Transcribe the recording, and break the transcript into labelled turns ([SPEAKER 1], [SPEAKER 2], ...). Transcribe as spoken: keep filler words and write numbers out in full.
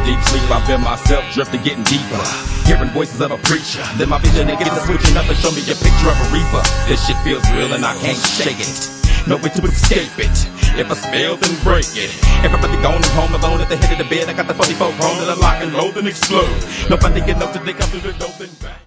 [SPEAKER 1] deep sleep, I feel myself drifting, getting deeper. Hearing voices of a preacher, then my vision it gets switching up and show me a picture of a reaper. This shit feels real and I can't shake it. No way to escape it. If I spell, then break it. Everybody gone and home alone at the head of the bed. I got the forty-four chrome that I lock and load and explode. Nobody can know till they come through the door then back.